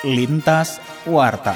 Lintas Warta.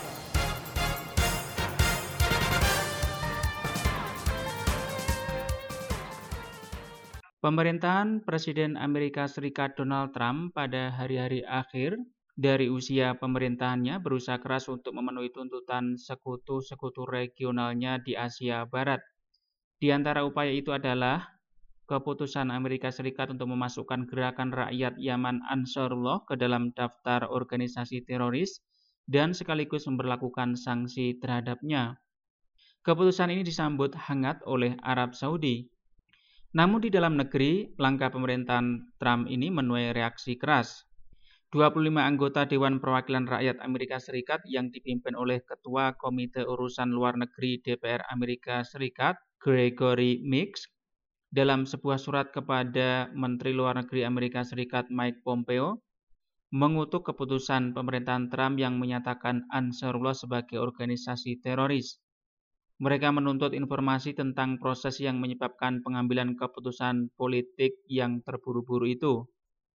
Pemerintahan Presiden Amerika Serikat Donald Trump pada hari-hari akhir dari usia pemerintahannya berusaha keras untuk memenuhi tuntutan sekutu-sekutu regionalnya di Asia Barat. Di antara upaya itu adalah keputusan Amerika Serikat untuk memasukkan gerakan rakyat Yaman Ansarullah ke dalam daftar organisasi teroris dan sekaligus memberlakukan sanksi terhadapnya. Keputusan ini disambut hangat oleh Arab Saudi. Namun di dalam negeri, langkah pemerintahan Trump ini menuai reaksi keras. 25 anggota Dewan Perwakilan Rakyat Amerika Serikat yang dipimpin oleh Ketua Komite Urusan Luar Negeri DPR Amerika Serikat, Gregory Meeks, dalam sebuah surat kepada Menteri Luar Negeri Amerika Serikat Mike Pompeo, mengutuk keputusan pemerintahan Trump yang menyatakan Ansarullah sebagai organisasi teroris. Mereka menuntut informasi tentang proses yang menyebabkan pengambilan keputusan politik yang terburu-buru itu.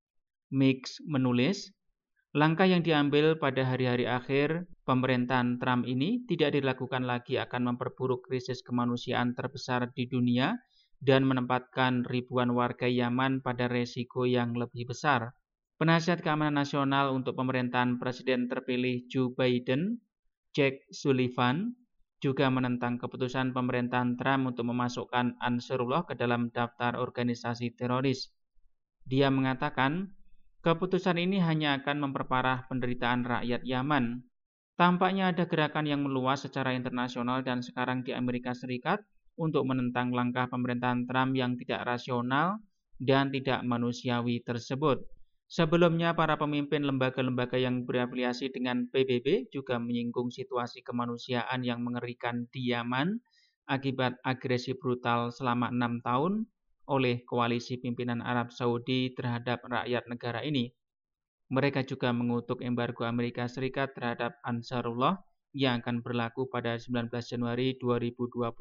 Meeks menulis, langkah yang diambil pada hari-hari akhir pemerintahan Trump ini tidak dilakukan lagi akan memperburuk krisis kemanusiaan terbesar di dunia dan menempatkan ribuan warga Yaman pada resiko yang lebih besar. Penasihat Keamanan Nasional untuk pemerintahan Presiden terpilih Joe Biden, Jake Sullivan, juga menentang keputusan pemerintahan Trump untuk memasukkan Ansarullah ke dalam daftar organisasi teroris. Dia mengatakan, keputusan ini hanya akan memperparah penderitaan rakyat Yaman. Tampaknya ada gerakan yang meluas secara internasional dan sekarang di Amerika Serikat untuk menentang langkah pemerintahan Trump yang tidak rasional dan tidak manusiawi tersebut. Sebelumnya, para pemimpin lembaga-lembaga yang berafiliasi dengan PBB juga menyinggung situasi kemanusiaan yang mengerikan di Yaman akibat agresi brutal selama 6 tahun oleh koalisi pimpinan Arab Saudi terhadap rakyat negara ini. Mereka juga mengutuk embargo Amerika Serikat terhadap Ansarullah yang akan berlaku pada 19 Januari 2021.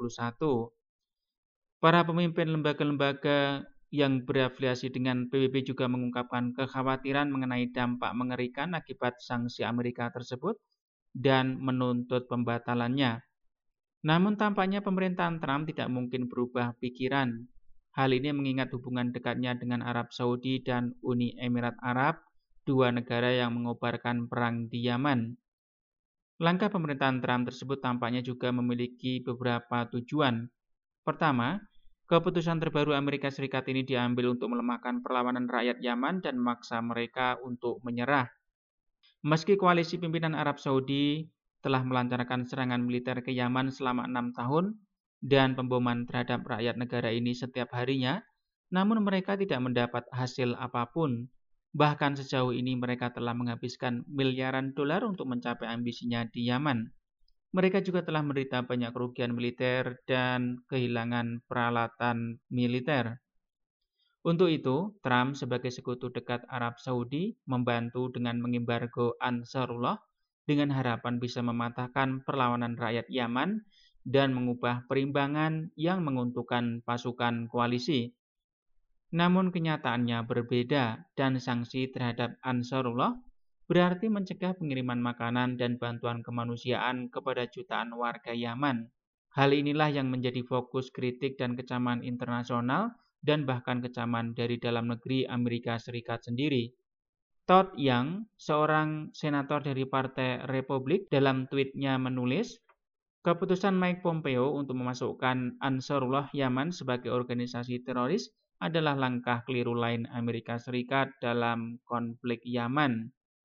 Para pemimpin lembaga-lembaga yang berafiliasi dengan PBB juga mengungkapkan kekhawatiran mengenai dampak mengerikan akibat sanksi Amerika tersebut dan menuntut pembatalannya. Namun tampaknya pemerintahan Trump tidak mungkin berubah pikiran. Hal ini mengingat hubungan dekatnya dengan Arab Saudi dan Uni Emirat Arab, dua negara yang mengobarkan perang di Yaman. Langkah pemerintahan Trump tersebut tampaknya juga memiliki beberapa tujuan. Pertama, keputusan terbaru Amerika Serikat ini diambil untuk melemahkan perlawanan rakyat Yaman dan memaksa mereka untuk menyerah. Meski koalisi pimpinan Arab Saudi telah melancarkan serangan militer ke Yaman selama 6 tahun dan pemboman terhadap rakyat negara ini setiap harinya, namun mereka tidak mendapat hasil apapun. Bahkan sejauh ini mereka telah menghabiskan miliaran dolar untuk mencapai ambisinya di Yaman. Mereka juga telah menderita banyak kerugian militer dan kehilangan peralatan militer. Untuk itu, Trump sebagai sekutu dekat Arab Saudi membantu dengan mengembargo Ansarullah dengan harapan bisa mematahkan perlawanan rakyat Yaman dan mengubah perimbangan yang menguntungkan pasukan koalisi. Namun kenyataannya berbeda dan sanksi terhadap Ansarullah berarti mencegah pengiriman makanan dan bantuan kemanusiaan kepada jutaan warga Yaman. Hal inilah yang menjadi fokus kritik dan kecaman internasional dan bahkan kecaman dari dalam negeri Amerika Serikat sendiri. Todd Young, seorang senator dari Partai Republik, dalam tweetnya menulis, keputusan Mike Pompeo untuk memasukkan Ansarullah Yaman sebagai organisasi teroris adalah langkah keliru lain Amerika Serikat dalam konflik Yaman.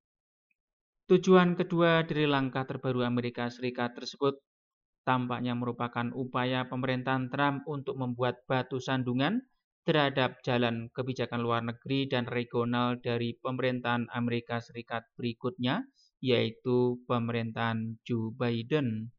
Tujuan kedua dari langkah terbaru Amerika Serikat tersebut tampaknya merupakan upaya pemerintahan Trump untuk membuat batu sandungan terhadap jalan kebijakan luar negeri dan regional dari pemerintahan Amerika Serikat berikutnya, yaitu pemerintahan Joe Biden.